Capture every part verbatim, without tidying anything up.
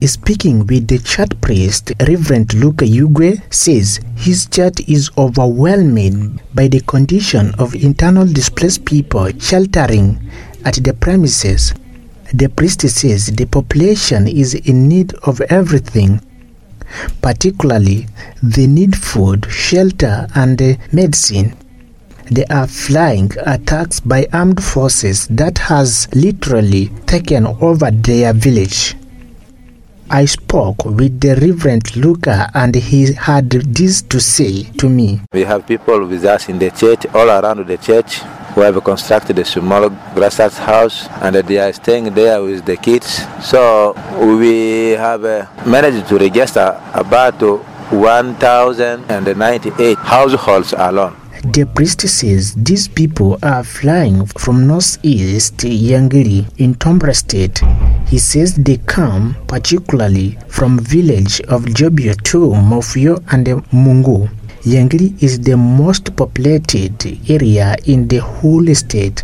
Speaking with the church priest, Reverend Luke Yugwe says his church is overwhelmed by the condition of internal displaced people sheltering at the premises. The priest says the population is in need of everything. Particularly, they need food, shelter, and uh, medicine. They are flying attacks by armed forces that has literally taken over their village. I spoke with the Reverend Luca and he had this to say to me. We have people with us in the church, all around the church, who have constructed a small grassroots house and they are staying there with the kids. So we have uh, managed to register about one thousand ninety-eight households alone. The priest says these people are flying from northeast Yangiri in Tombra State. He says they come particularly from village of Jobio to Mofio and Mungu. Yangiri is the most populated area in the whole state.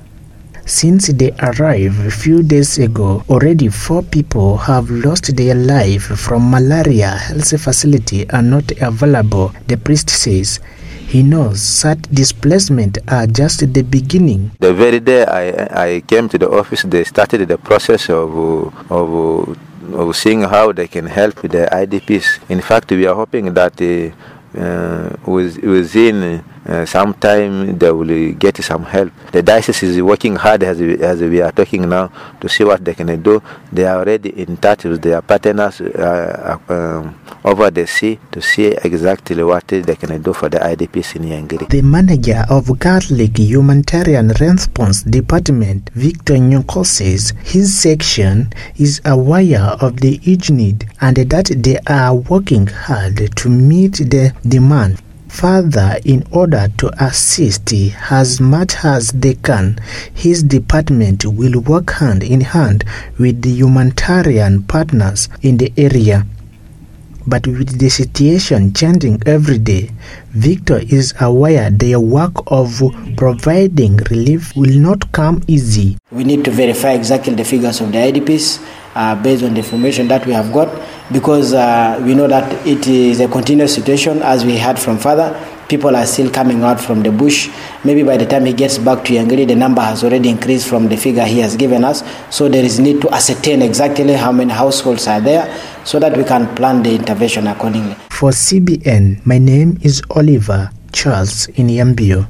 Since they arrived a few days ago, already four people have lost their life from malaria. Health facility are not available, the priest says. He knows such displacement are just the beginning. The very day I, I came to the office, they started the process of, of, of seeing how they can help the I D Ps. In fact, we are hoping that uh, uh, within uh, some time they will get some help. The diocese is working hard as we, as we are talking now to see what they can do. They are already in touch with their partners uh, um, over the sea to see exactly what they can do for the I D Ps in Yangiri. The manager of Catholic Humanitarian Response Department, Victor Nyoko, says his section is aware of the huge need and that they are working hard to meet the demand. Further, in order to assist as much as they can, his department will work hand in hand with the humanitarian partners in the area. But with the situation changing every day, Victor is aware their work of providing relief will not come easy. We need to verify exactly the figures of the I D Ps uh, based on the information that we have got, because uh, we know that it is a continuous situation. As we heard from Father, people are still coming out from the bush. Maybe by the time he gets back to Yangiri, the number has already increased from the figure he has given us. So there is need to ascertain exactly how many households are there so that we can plan the intervention accordingly. For C B N, my name is Oliver Charles in Yambio.